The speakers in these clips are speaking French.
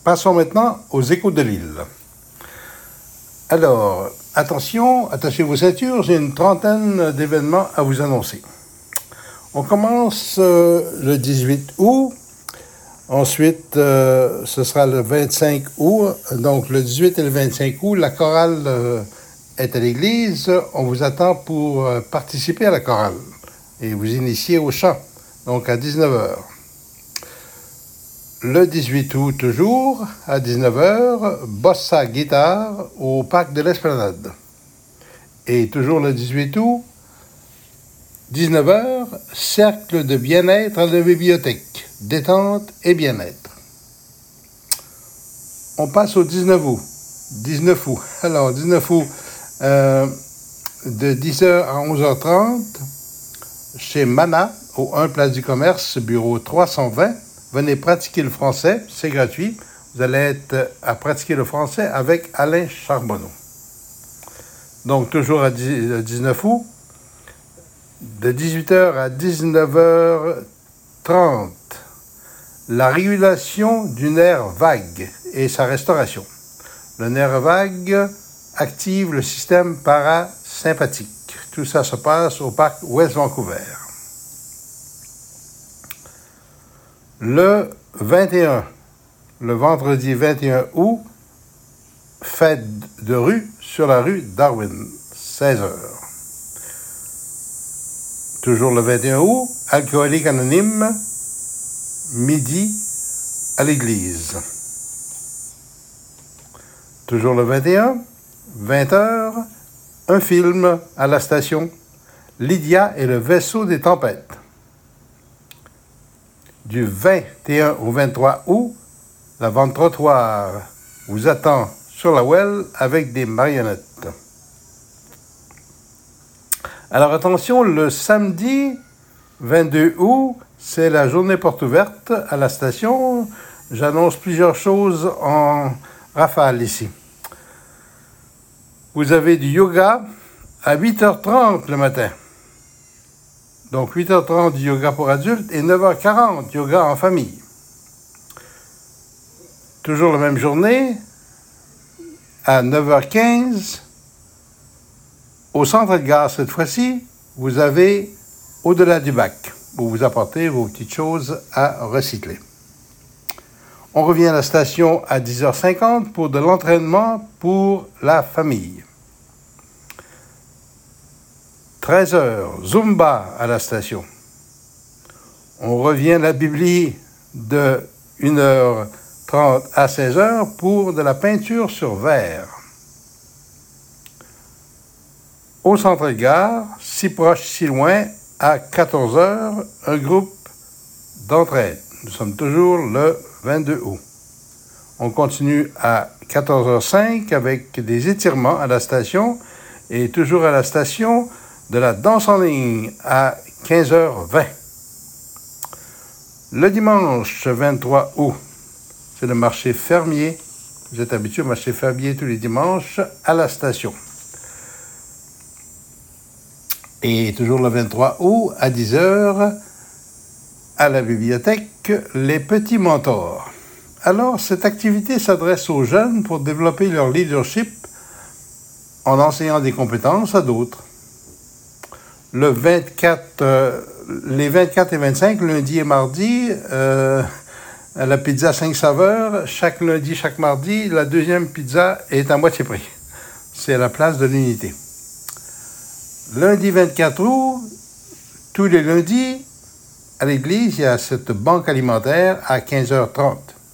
Passons maintenant aux échos de l'île. Alors, attention, attachez vos ceintures, j'ai une trentaine d'événements à vous annoncer. On commence le 18 août, ensuite ce sera le 25 août, donc le 18 et le 25 août, la chorale est à l'église, on vous attend pour participer à la chorale et vous initier au chant, donc à 19h. Le 18 août, toujours, à 19h, bossa guitare au parc de l'Esplanade. Et toujours le 18 août, 19h, cercle de bien-être à la bibliothèque, détente et bien-être. On passe au 19 août. 19 août. Alors, 19 août, de 10h à 11h30, chez Mana, au 1 Place du Commerce, bureau 320. Venez pratiquer le français, c'est gratuit. Vous allez être à pratiquer le français avec Alain Charbonneau. Donc, toujours à 19 août, de 18h à 19h30, la régulation du nerf vague et sa restauration. Le nerf vague active le système parasympathique. Tout ça se passe au parc West Vancouver. Le 21, le vendredi 21 août, fête de rue sur la rue Darwin, 16h. Toujours le 21 août, alcoolique anonyme, midi à l'église. Toujours le 21, 20h, un film à la station, Lydia et le vaisseau des tempêtes. Du 21 au 23 août, la vente trottoir vous attend sur la Well avec des marionnettes. Alors attention, le samedi 22 août, c'est la journée porte ouverte à la station. J'annonce plusieurs choses en rafale ici. Vous avez du yoga à 8h30 le matin. Donc 8h30 du yoga pour adultes et 9h40 yoga en famille. Toujours la même journée, à 9h15, au centre de gare cette fois-ci, vous avez au-delà du bac, où vous apportez vos petites choses à recycler. On revient à la station à 10h50 pour de l'entraînement pour la famille. 13h, Zumba à la station. On revient à la Bibli de 1h30 à 16h pour de la peinture sur verre. Au centre de gare, si proche, si loin, à 14h, un groupe d'entraide. Nous sommes toujours le 22 août. On continue à 14h05 avec des étirements à la station et toujours à la station de la danse en ligne à 15h20. Le dimanche 23 août, c'est le marché fermier. Vous êtes habitué au marché fermier tous les dimanches à la station. Et toujours le 23 août, à 10h, à la bibliothèque, les petits mentors. Alors, cette activité s'adresse aux jeunes pour développer leur leadership en enseignant des compétences à d'autres. Les 24 et 25, lundi et mardi, la pizza 5 saveurs, chaque lundi, chaque mardi, la deuxième pizza est à moitié prix. C'est à la place de l'unité. Lundi 24 août, tous les lundis, à l'église, il y a cette banque alimentaire à 15h30.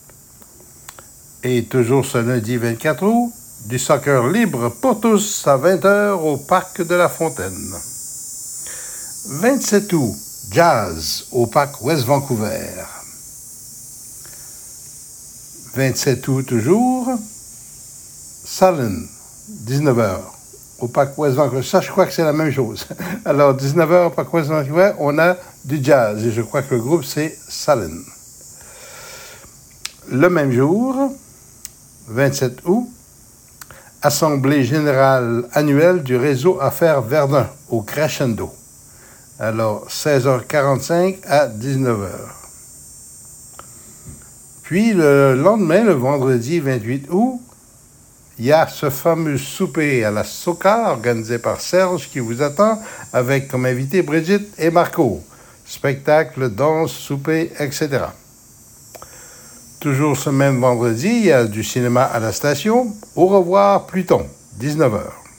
Et toujours ce lundi 24 août, du soccer libre pour tous à 20h au parc de la Fontaine. 27 août, jazz au parc West Vancouver. 27 août toujours, Salon, 19h, au parc West Vancouver. Ça, je crois que c'est la même chose. Alors, 19h au parc West Vancouver, on a du jazz. Et je crois que le groupe, c'est Salon. Le même jour, 27 août, Assemblée générale annuelle du réseau Affaires Verdun, au Crescendo. Alors, 16h45 à 19h. Puis le lendemain, le vendredi 28 août, il y a ce fameux souper à la Soca organisé par Serge qui vous attend avec comme invité Brigitte et Marco. Spectacle, danse, souper, etc. Toujours ce même vendredi, il y a du cinéma à la station. Au revoir Pluton, 19h.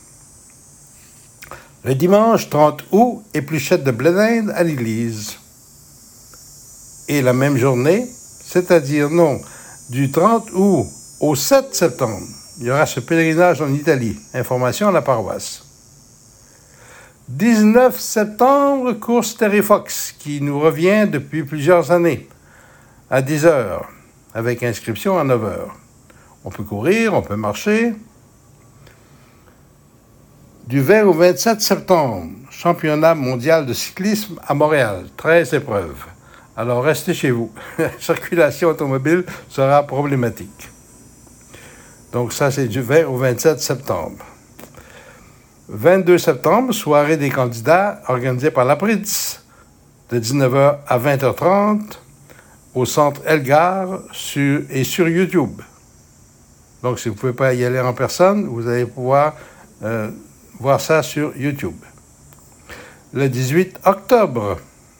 Le dimanche 30 août, épluchette de blé d'Inde à l'église. Et la même journée, c'est-à-dire du 30 août au 7 septembre, il y aura ce pèlerinage en Italie. Information à la paroisse. 19 septembre, course Terrifox, qui nous revient depuis plusieurs années, à 10h, avec inscription à 9h. On peut courir, on peut marcher. Du 20 au 27 septembre, championnat mondial de cyclisme à Montréal, 13 épreuves. Alors restez chez vous. La circulation automobile sera problématique. Donc ça, c'est du 20 au 27 septembre. 22 septembre, soirée des candidats organisée par la PRIDS, de 19h à 20h30, au centre Elgar et sur YouTube. Donc, si vous ne pouvez pas y aller en personne, vous allez pouvoir voir ça sur YouTube. Le 18 octobre,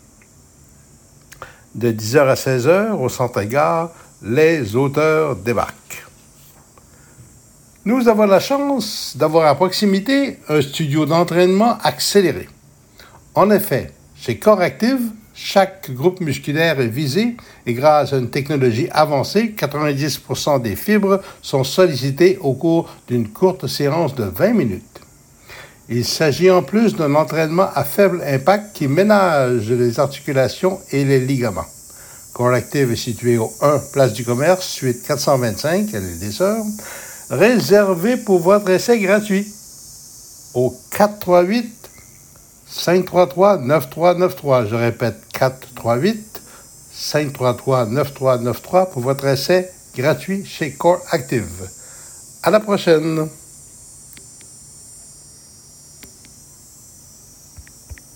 de 10h à 16h, au centre Elgar, les auteurs débarquent. Nous avons la chance d'avoir à proximité un studio d'entraînement accéléré. En effet, chez Corps Active, chaque groupe musculaire est visé et grâce à une technologie avancée, 90% des fibres sont sollicitées au cours d'une courte séance de 20 minutes. Il s'agit en plus d'un entraînement à faible impact qui ménage les articulations et les ligaments. Corps Active est situé au 1 Place du Commerce, suite 425, à l'île des Sœurs, réservé pour votre essai gratuit au 438-533-9393. Je répète, 438-533-9393 pour votre essai gratuit chez Corps Active. À la prochaine!